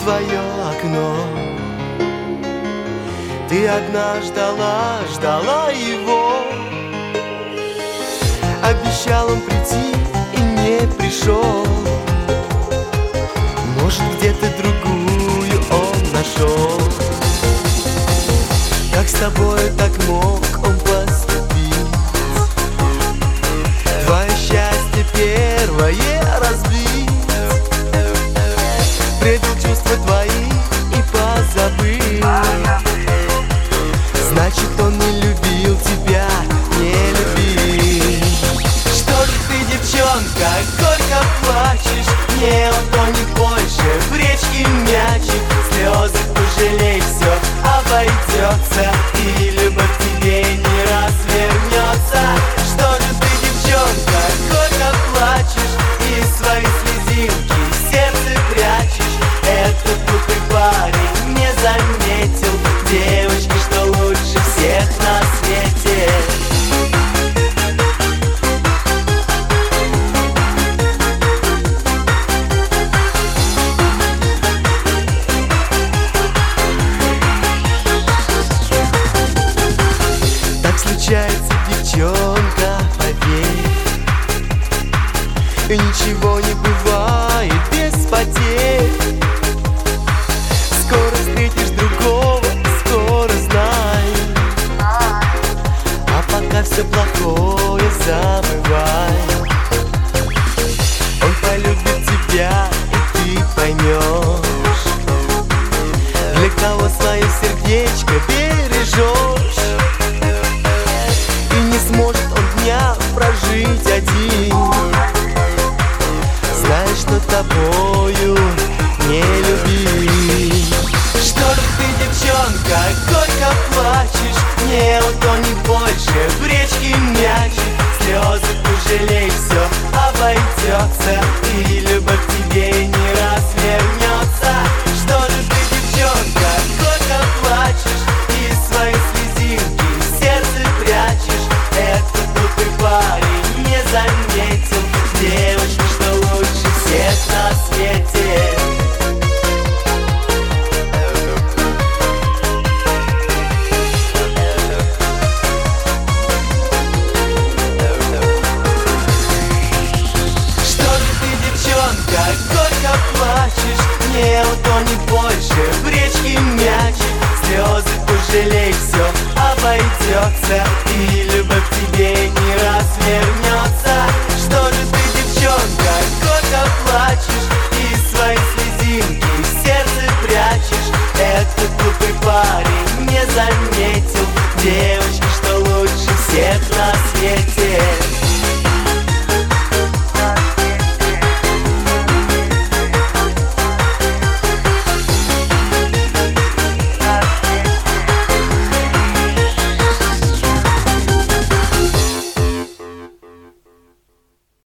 твое окно. Ты одна ждала, ждала его. Обещал он прийти и не пришел. Может, где-то другую он нашел. Как с тобой так мог он поступить? Твое счастье первое разбить. Предал чувства твои и позабыл. Значит, он не любил тебя, не любил. Что же ты, девчонка, горько плачешь? Не утонет больше в речке мячик. Слезы пожалей, все обойдется, и любовь к тебе не развернется. Что же ты, девчонка, горько плачешь и свои слезинки в сердце прячешь? Этот глупый парень не заметил девочки, что лучше всех на свете. Случается, девчонка, поверь, ничего не бывает без потерь. Скоро встретишь другого, скоро знай. А пока все плохое забывай. Он полюбит тебя, и ты поймешь, для кого свое сердечко бережешь. Сможет он дня прожить один, зная, что тобою не любим. Что же ты, девчонка, горько плачешь? Не утонет больше в речке мячик. Слезы пожалей, все обойдется, и любовь к тебе не развернется. Что же ты, девчонка, горько плачешь и свои слезинки в сердце прячешь? Этот глупый парень не заметил девочки, что лучше всех на свете. Что же ты, девчонка, горько плачешь? Не утонет больше в речке мячик. Слезы пожалей, все обойдется, и любовь к тебе не развернется.